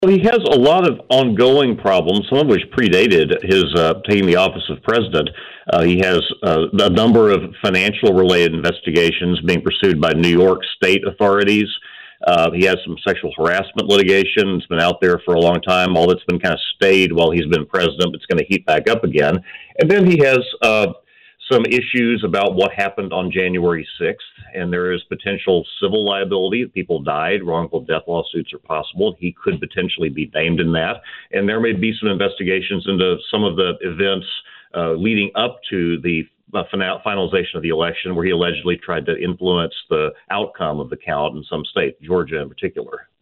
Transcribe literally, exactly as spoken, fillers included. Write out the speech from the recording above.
Well, he has a lot of ongoing problems, some of which predated his uh, taking the office of president. Uh, he has uh, a number of financial related investigations being pursued by New York state authorities. Uh, he has some sexual harassment litigation. It's been out there for a long time. All that's been kind of stayed while he's been president. It's going to heat back up again. And then he has uh, some issues about what happened on January sixth, and there is potential civil liability. People died. Wrongful death lawsuits are possible. He could potentially be named in that. And there may be some investigations into some of the events uh, leading up to the uh, final- finalization of the election, where he allegedly tried to influence the outcome of the count in some state, Georgia in particular.